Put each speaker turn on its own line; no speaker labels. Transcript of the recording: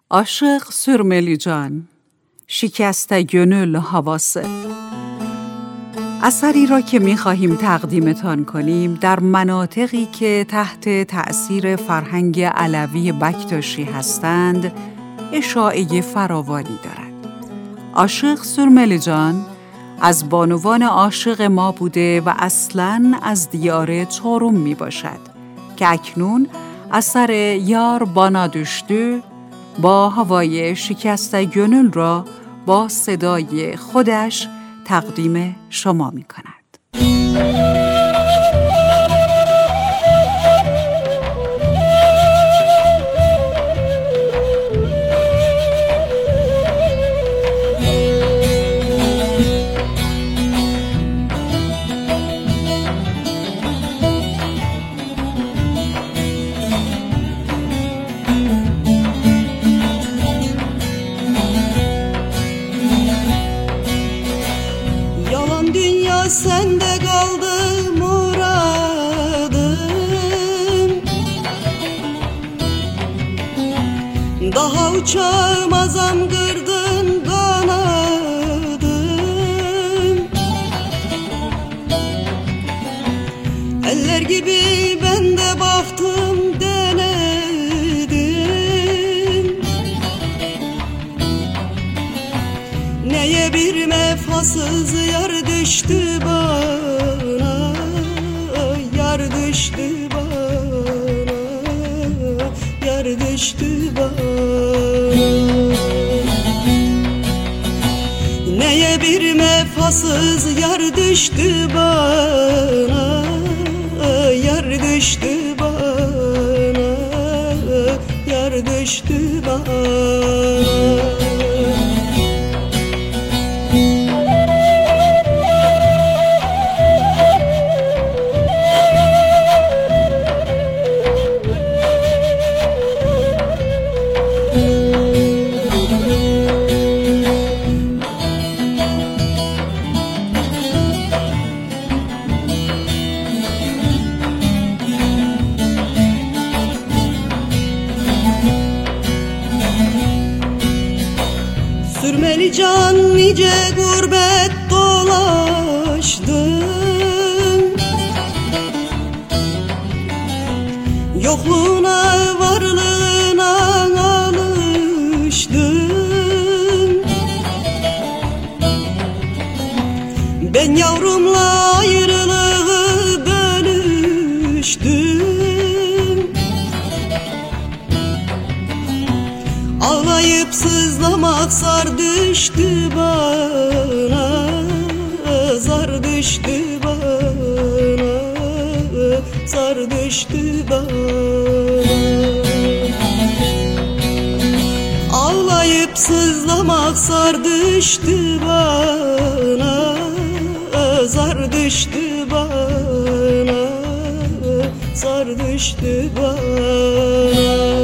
Aşık sürmeli can، شکست گنل حواسه. اثری را که می‌خواهیم تقدیمتان کنیم در مناطقی که تحت تأثیر فرهنگ علوی بکتاشی هستند اشاعه فراوانی دارد. عاشق سرمل جان از بانوان عاشق ما بوده و اصلاً از دیار چارم می باشد که اکنون اثر یار بانا düştü با هوای شکست گنل را با صدای خودش تقدیم شما می کند.
Sende kaldı muradım, daha uçamazam kırdın kanadım. Eller gibi ben de baktım denedim, neye bir mefasız yar düştü bana, yar düştü bana, yar düştü bana. Neye bir mefasız yar düştü bana, yar düştü bana, yar düştü bana. Sürmeli can nice gurbet dolaştım, yokluğuna varlığına alıştım. Ben yavrumla ayrılığı bölüştüm, ağlayıp sızlamak zar düştü bana, zar düştü bana, zar düştü bana. Ağlayıp sızlamak zar düştü bana, zar düştü bana, zar düştü bana.